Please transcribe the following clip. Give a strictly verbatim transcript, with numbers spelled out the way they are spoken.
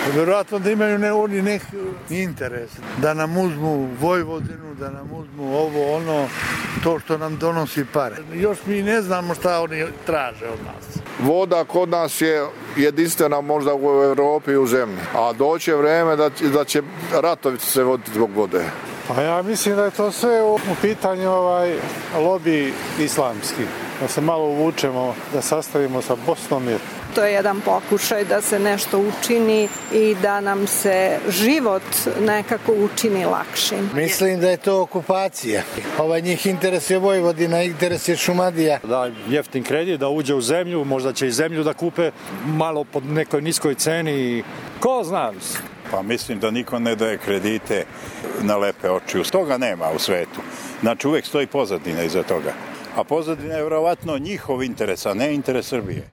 Vjerojatno da imaju ne, oni nek interes, da nam uzmu Vojvodinu, da nam uzmu ovo, ono, to što nam donosi pare. Još mi ne znamo šta oni traže od nas. Voda kod nas je jedinstvena možda u Europi i u zemlji, a doće vrijeme da, da će ratovi se voditi zbog vode. Pa ja mislim da je to sve u pitanju ovaj lobi islamski. Da se malo uvučemo, da sastavimo sa Bosnom. Jer to je jedan pokušaj da se nešto učini i da nam se život nekako učini lakšim. Mislim da je to okupacija. Ovaj njih interesuje Vojvodina, interesuje Šumadija. Da jeftin kredit, da uđe u zemlju, možda će i zemlju da kupe malo pod nekoj niskoj ceni. Ko zna? Pa mislim da niko ne daje kredite na lepe oči. Toga nema u svetu. Znači uvek stoji pozadina iza toga. A pozadina je vjerovatno njihov interes, a ne interes Srbije.